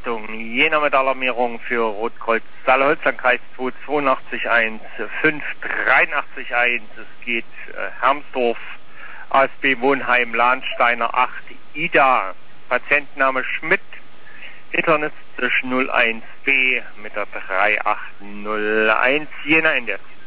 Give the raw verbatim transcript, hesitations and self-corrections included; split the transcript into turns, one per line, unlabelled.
Leitung. Jena mit Alarmierung für Rotkreuz Saale-Holstein-Kreis zwei zwei acht eins fünf drei acht eins. Es geht äh, Hermsdorf, A S B Wohnheim, Lahnsteiner acht, Ida. Patientenname Schmidt, internistisch null eins B mit der drei acht null eins, Jena Index.